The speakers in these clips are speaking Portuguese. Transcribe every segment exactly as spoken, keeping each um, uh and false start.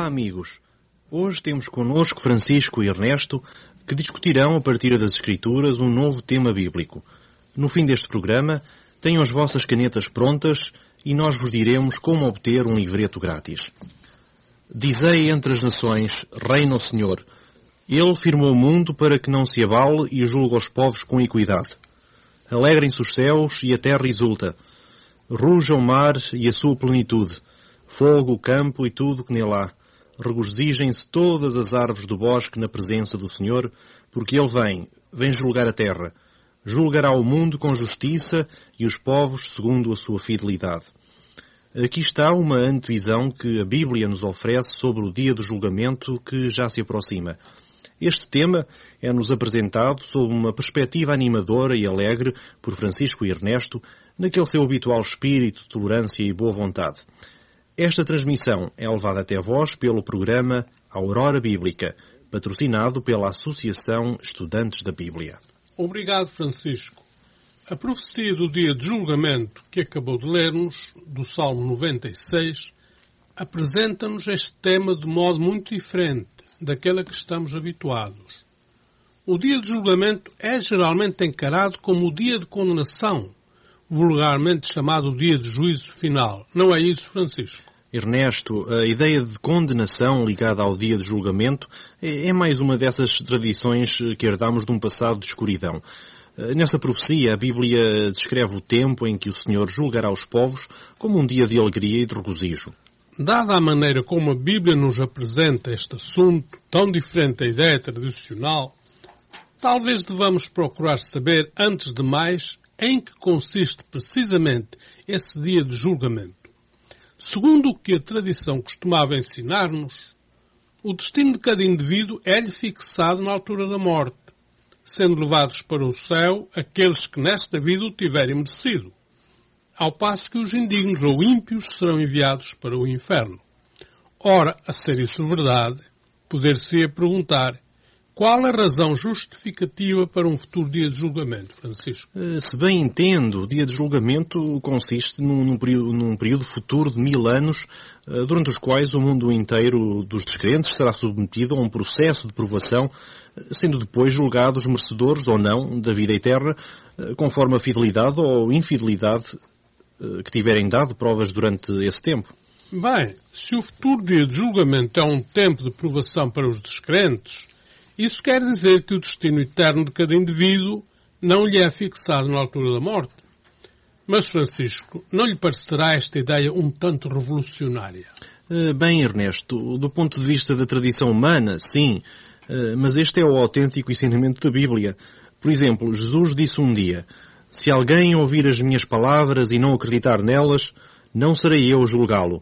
amigos. Hoje temos connosco Francisco e Ernesto, que discutirão a partir das Escrituras um novo tema bíblico. No fim deste programa, tenham as vossas canetas prontas e nós vos diremos como obter um livreto grátis. Dizei entre as nações, reina o Senhor. Ele firmou o mundo para que não se abale e julga os povos com equidade. Alegrem-se os céus e a terra exulta. Ruja o mar e a sua plenitude. Fogo, o campo e tudo que nele há. Regozijem-se todas as árvores do bosque na presença do Senhor, porque Ele vem, vem julgar a terra. Julgará o mundo com justiça e os povos segundo a sua fidelidade. Aqui está uma antevisão que a Bíblia nos oferece sobre o dia do julgamento que já se aproxima. Este tema é-nos apresentado sob uma perspectiva animadora e alegre por Francisco e Ernesto, naquele seu habitual espírito de tolerância e boa vontade. Esta transmissão é levada até vós pelo programa Aurora Bíblica, patrocinado pela Associação Estudantes da Bíblia. Obrigado, Francisco. A profecia do dia de julgamento que acabou de ler-nos, do Salmo noventa e seis, apresenta-nos este tema de modo muito diferente daquele a que estamos habituados. O dia de julgamento é geralmente encarado como o dia de condenação, vulgarmente chamado o dia de juízo final. Não é isso, Francisco? Ernesto, a ideia de condenação ligada ao dia de julgamento é mais uma dessas tradições que herdamos de um passado de escuridão. Nessa profecia, a Bíblia descreve o tempo em que o Senhor julgará os povos como um dia de alegria e de regozijo. Dada a maneira como a Bíblia nos apresenta este assunto, tão diferente da ideia tradicional, talvez devamos procurar saber, antes de mais, em que consiste precisamente esse dia de julgamento. Segundo o que a tradição costumava ensinar-nos, o destino de cada indivíduo é-lhe fixado na altura da morte, sendo levados para o céu aqueles que nesta vida o tiverem merecido, ao passo que os indignos ou ímpios serão enviados para o inferno. Ora, a ser isso verdade, poder-se-ia perguntar: qual a razão justificativa para um futuro dia de julgamento, Francisco? Se bem entendo, o dia de julgamento consiste num, num, período, num período futuro de mil anos, durante os quais o mundo inteiro dos descrentes será submetido a um processo de provação, sendo depois julgados merecedores ou não da vida eterna, conforme a fidelidade ou infidelidade que tiverem dado provas durante esse tempo. Bem, se o futuro dia de julgamento é um tempo de provação para os descrentes, isso quer dizer que o destino eterno de cada indivíduo não lhe é fixado na altura da morte. Mas, Francisco, não lhe parecerá esta ideia um tanto revolucionária? Bem, Ernesto, do ponto de vista da tradição humana, sim, mas este é o autêntico ensinamento da Bíblia. Por exemplo, Jesus disse um dia: se alguém ouvir as minhas palavras e não acreditar nelas, não serei eu a julgá-lo.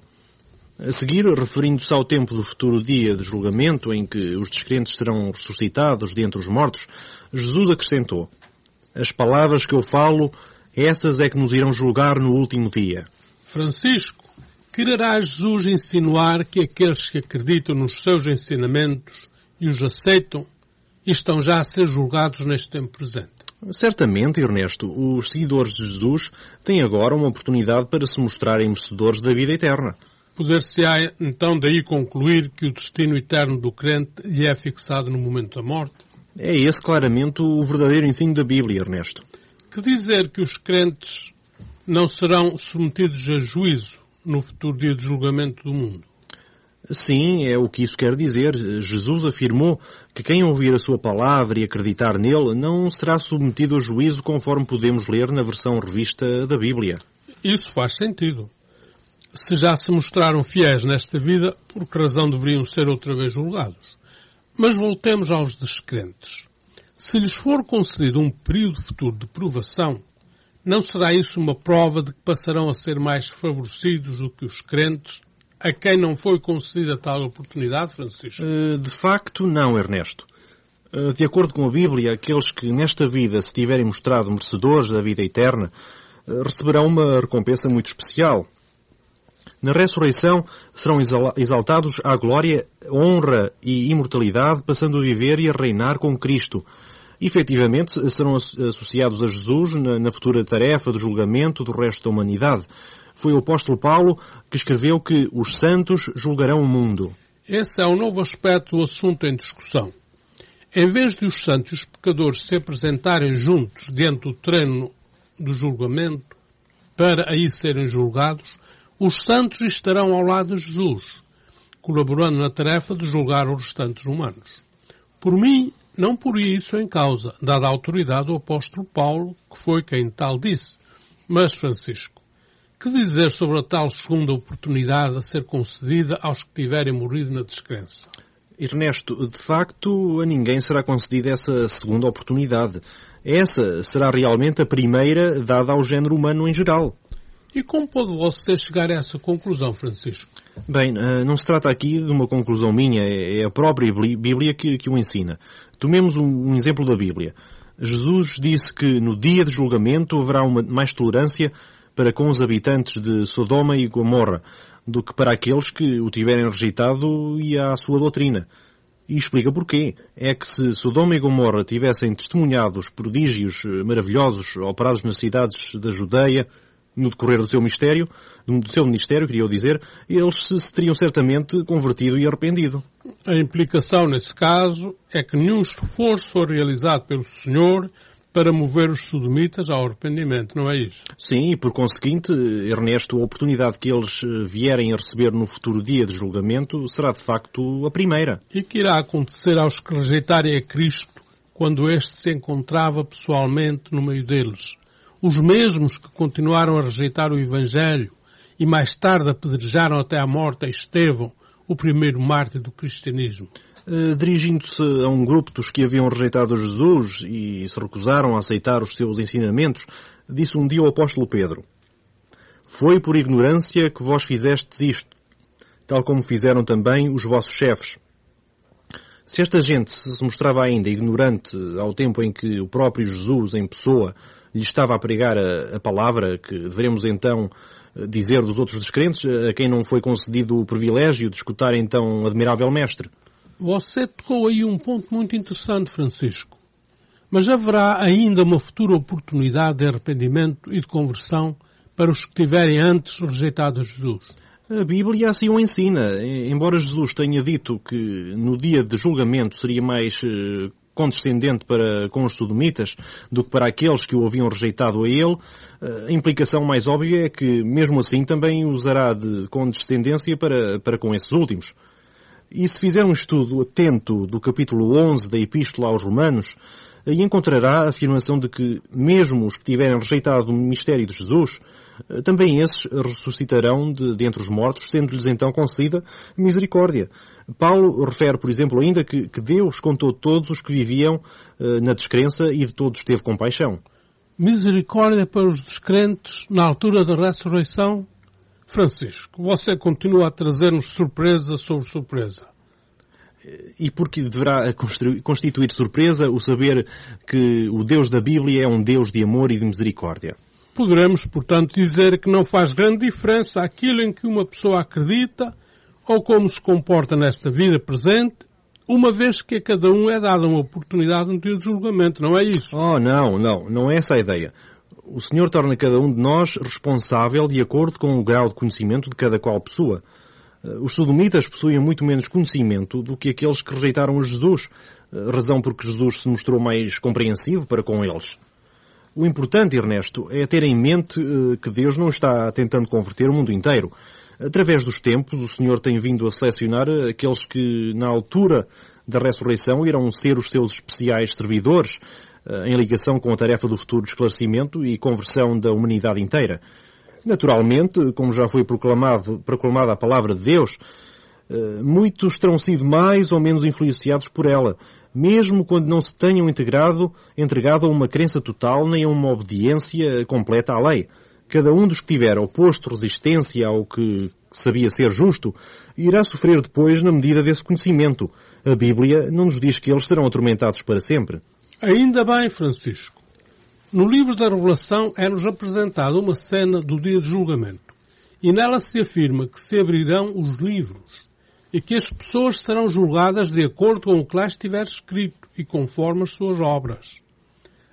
A seguir, referindo-se ao tempo do futuro dia de julgamento, em que os descrentes serão ressuscitados de entre os mortos, Jesus acrescentou: as palavras que eu falo, essas é que nos irão julgar no último dia. Francisco, quererá Jesus insinuar que aqueles que acreditam nos seus ensinamentos e os aceitam estão já a ser julgados neste tempo presente? Certamente, Ernesto, os seguidores de Jesus têm agora uma oportunidade para se mostrarem merecedores da vida eterna. Poder-se-á, então, daí concluir que o destino eterno do crente lhe é fixado no momento da morte? É esse, claramente, o verdadeiro ensino da Bíblia, Ernesto. Que dizer que os crentes não serão submetidos a juízo no futuro dia de julgamento do mundo? Sim, é o que isso quer dizer. Jesus afirmou que quem ouvir a sua palavra e acreditar nele não será submetido a juízo, conforme podemos ler na versão revista da Bíblia. Isso faz sentido. Se já se mostraram fiéis nesta vida, por que razão deveriam ser outra vez julgados? Mas voltemos aos descrentes. Se lhes for concedido um período futuro de provação, não será isso uma prova de que passarão a ser mais favorecidos do que os crentes, a quem não foi concedida tal oportunidade, Francisco? De facto, não, Ernesto. De acordo com a Bíblia, aqueles que nesta vida se tiverem mostrado merecedores da vida eterna, receberão uma recompensa muito especial. Na ressurreição serão exaltados à glória, honra e imortalidade, passando a viver e a reinar com Cristo. Efetivamente, serão associados a Jesus na, na futura tarefa de julgamento do resto da humanidade. Foi o apóstolo Paulo que escreveu que os santos julgarão o mundo. Esse é um novo aspecto do assunto em discussão. Em vez de os santos e os pecadores se apresentarem juntos diante do terreno do julgamento, para aí serem julgados, os santos estarão ao lado de Jesus, colaborando na tarefa de julgar os restantes humanos. Por mim, não poria isso em causa, dada a autoridade do apóstolo Paulo, que foi quem tal disse. Mas, Francisco, que dizer sobre a tal segunda oportunidade a ser concedida aos que tiverem morrido na descrença? Ernesto, de facto, a ninguém será concedida essa segunda oportunidade. Essa será realmente a primeira dada ao género humano em geral. E como pode você chegar a essa conclusão, Francisco? Bem, não se trata aqui de uma conclusão minha, é a própria Bíblia que, que o ensina. Tomemos um, um exemplo da Bíblia. Jesus disse que no dia de julgamento haverá uma, mais tolerância para com os habitantes de Sodoma e Gomorra do que para aqueles que o tiverem rejeitado e à sua doutrina. E explica porquê. É que se Sodoma e Gomorra tivessem testemunhado os prodígios maravilhosos operados nas cidades da Judeia no decorrer do seu mistério, do seu ministério, queria eu dizer, eles se, se teriam certamente convertido e arrependido. A implicação nesse caso é que nenhum esforço foi realizado pelo Senhor para mover os sodomitas ao arrependimento, não é isso? Sim, e por conseguinte, Ernesto, a oportunidade que eles vierem a receber no futuro dia de julgamento será de facto a primeira. E que irá acontecer aos que rejeitarem a Cristo quando este se encontrava pessoalmente no meio deles? Os mesmos que continuaram a rejeitar o Evangelho e mais tarde apedrejaram até à morte a Estevão, o primeiro mártir do cristianismo. Uh, dirigindo-se a um grupo dos que haviam rejeitado Jesus e se recusaram a aceitar os seus ensinamentos, disse um dia o apóstolo Pedro: "Foi por ignorância que vós fizestes isto, tal como fizeram também os vossos chefes." Se esta gente se mostrava ainda ignorante ao tempo em que o próprio Jesus, em pessoa, lhe estava a pregar a, a palavra, que deveremos então dizer dos outros descrentes, a quem não foi concedido o privilégio de escutar então admirável mestre. Você tocou aí um ponto muito interessante, Francisco. Mas haverá ainda uma futura oportunidade de arrependimento e de conversão para os que tiverem antes rejeitado a Jesus? A Bíblia assim o ensina. Embora Jesus tenha dito que no dia de julgamento seria mais eh, condescendente para com os sodomitas do que para aqueles que o haviam rejeitado a ele, a implicação mais óbvia é que, mesmo assim, também usará de condescendência para, para com esses últimos. E se fizer um estudo atento do capítulo onze da Epístola aos Romanos, aí encontrará a afirmação de que, mesmo os que tiverem rejeitado o mistério de Jesus, também esses ressuscitarão de, de entre os mortos, sendo-lhes então concedida misericórdia. Paulo refere, por exemplo, ainda que, que Deus contou todos os que viviam uh, na descrença e de todos teve compaixão. Misericórdia para os descrentes na altura da ressurreição? Francisco, você continua a trazer-nos surpresa sobre surpresa. E porque deverá constituir surpresa o saber que o Deus da Bíblia é um Deus de amor e de misericórdia. Poderemos, portanto, dizer que não faz grande diferença aquilo em que uma pessoa acredita ou como se comporta nesta vida presente, uma vez que a cada um é dada uma oportunidade no dia de julgamento, não é isso? Oh, não, não, não é essa a ideia. O Senhor torna cada um de nós responsável de acordo com o grau de conhecimento de cada qual pessoa. Os sodomitas possuíam muito menos conhecimento do que aqueles que rejeitaram Jesus, razão porque Jesus se mostrou mais compreensivo para com eles. O importante, Ernesto, é ter em mente que Deus não está tentando converter o mundo inteiro. Através dos tempos, o Senhor tem vindo a selecionar aqueles que, na altura da ressurreição, irão ser os seus especiais servidores, em ligação com a tarefa do futuro esclarecimento e conversão da humanidade inteira. Naturalmente, como já foi proclamado, proclamada a palavra de Deus, muitos terão sido mais ou menos influenciados por ela, mesmo quando não se tenham integrado, entregado a uma crença total nem a uma obediência completa à lei. Cada um dos que tiver oposto resistência ao que sabia ser justo, irá sofrer depois na medida desse conhecimento. A Bíblia não nos diz que eles serão atormentados para sempre. Ainda bem, Francisco. No livro da Revelação é-nos apresentada uma cena do dia de julgamento. E nela se afirma que se abrirão os livros e que as pessoas serão julgadas de acordo com o que lá estiver escrito e conforme as suas obras.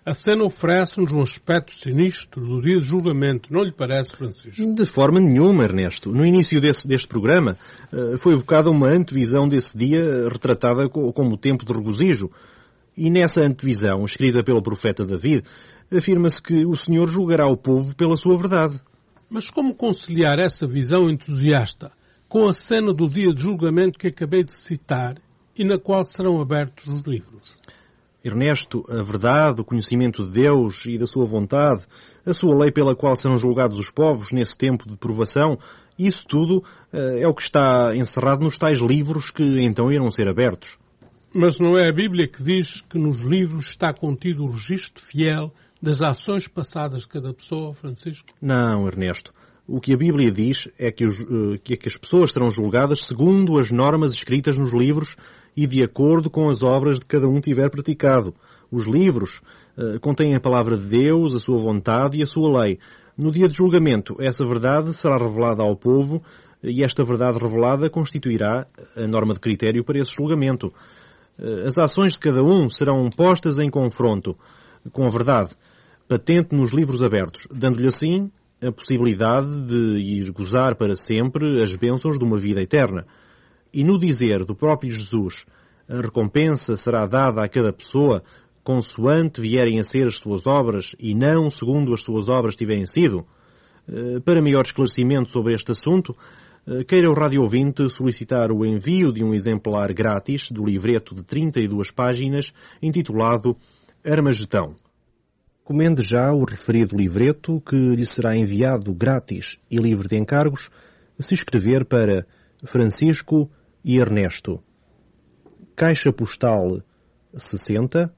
A cena oferece-nos um aspecto sinistro do dia de julgamento, não lhe parece, Francisco? De forma nenhuma, Ernesto. No início desse, deste programa foi evocada uma antevisão desse dia retratada como o tempo de regozijo. E nessa antevisão, escrita pelo profeta David, afirma-se que o Senhor julgará o povo pela sua verdade. Mas como conciliar essa visão entusiasta com a cena do dia de julgamento que acabei de citar e na qual serão abertos os livros? Ernesto, a verdade, o conhecimento de Deus e da sua vontade, a sua lei pela qual serão julgados os povos nesse tempo de provação, isso tudo uh, é o que está encerrado nos tais livros que então irão ser abertos. Mas não é a Bíblia que diz que nos livros está contido o registro fiel das ações passadas de cada pessoa, Francisco? Não, Ernesto. O que a Bíblia diz é que, os, uh, que, é que as pessoas serão julgadas segundo as normas escritas nos livros e de acordo com as obras de cada um tiver praticado. Os livros uh, contêm a palavra de Deus, a sua vontade e a sua lei. No dia de julgamento, essa verdade será revelada ao povo e esta verdade revelada constituirá a norma de critério para esse julgamento. Uh, as ações de cada um serão postas em confronto com a verdade, patente nos livros abertos, dando-lhe assim a possibilidade de ir gozar para sempre as bênçãos de uma vida eterna. E no dizer do próprio Jesus, a recompensa será dada a cada pessoa consoante vierem a ser as suas obras e não segundo as suas obras tiverem sido. Para maior esclarecimento sobre este assunto, queira o rádio ouvinte solicitar o envio de um exemplar grátis do livreto de trinta e duas páginas intitulado Armagedão. Comende já o referido livreto que lhe será enviado grátis e livre de encargos se escrever para Francisco e Ernesto. Caixa Postal sessenta,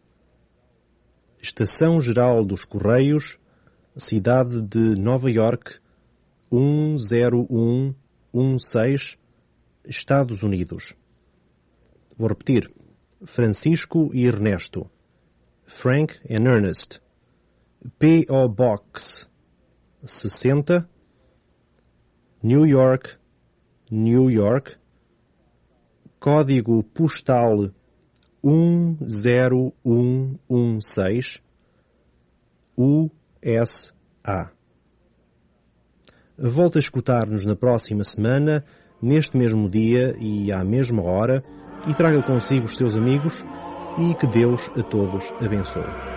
Estação Geral dos Correios, Cidade de Nova York, um zero um um seis, Estados Unidos. Vou repetir. Francisco e Ernesto. Frank and Ernest. P O Box sessenta, New York, New York. Código postal um zero um um seis, U S A. Volta a escutar-nos na próxima semana, neste mesmo dia e à mesma hora, e traga consigo os seus amigos e que Deus a todos abençoe.